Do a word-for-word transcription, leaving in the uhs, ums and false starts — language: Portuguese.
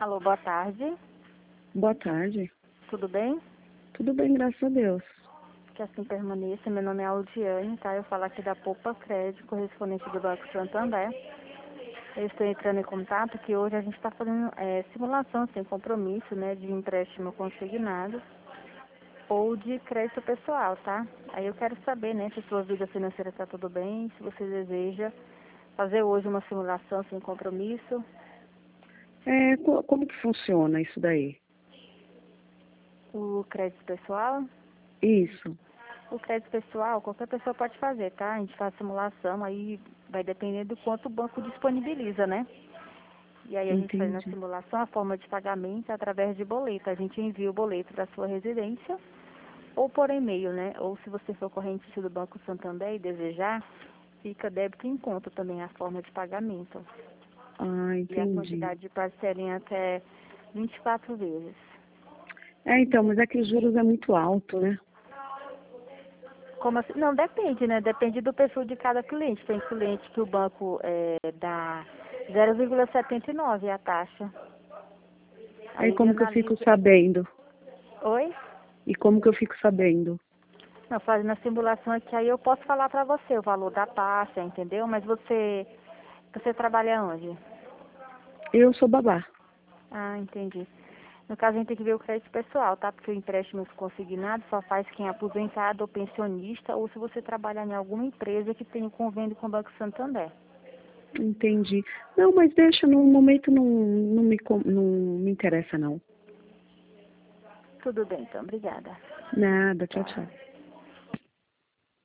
Alô, boa tarde. Boa tarde. Tudo bem? Tudo bem, graças a Deus. Que assim permaneça. Meu nome é Aldiane, tá? Eu falo aqui da Poupa Crédito, correspondente do Banco Santander. Eu estou entrando em contato que hoje a gente está fazendo é, simulação sem compromisso, né, de empréstimo consignado ou de crédito pessoal, tá? Aí eu quero saber, né, se a sua vida financeira está tudo bem, se você deseja fazer hoje uma simulação sem compromisso. É, co- como que funciona isso daí? O crédito pessoal, Isso, o crédito pessoal, qualquer pessoa pode fazer, tá? A gente faz simulação, aí vai depender do quanto o banco disponibiliza, né? E aí a gente faz na entendi. simulação a forma de pagamento através de boleto. A gente envia o boleto para sua residência ou por e-mail, né? Ou se você for correntista do Banco Santander e desejar, fica débito em conta também a forma de pagamento. Ah, E a entendi. quantidade de parcela em até vinte e quatro vezes. É, então, mas é que os juros é muito alto, né? Como assim? Não, depende, né? Depende do perfil de cada cliente. Tem cliente que o banco é, dá zero vírgula setenta e nove a taxa. Aí Aí ele como que eu fico analisa. sabendo? Oi? E como que eu fico sabendo? Não, fazendo a simulação aqui, aí eu posso falar pra você o valor da taxa, entendeu? Mas você, você trabalha onde? Eu sou babá. Ah, entendi. No caso, a gente tem que ver o crédito pessoal, tá? Porque o empréstimo consignado só faz quem é aposentado ou pensionista ou se você trabalhar em alguma empresa que tem um convênio com o Banco Santander. Entendi. Não, mas deixa, no momento não, não, me, com- não me interessa, não. Tudo bem, então. Obrigada. Nada, tchau, Tchau. tchau.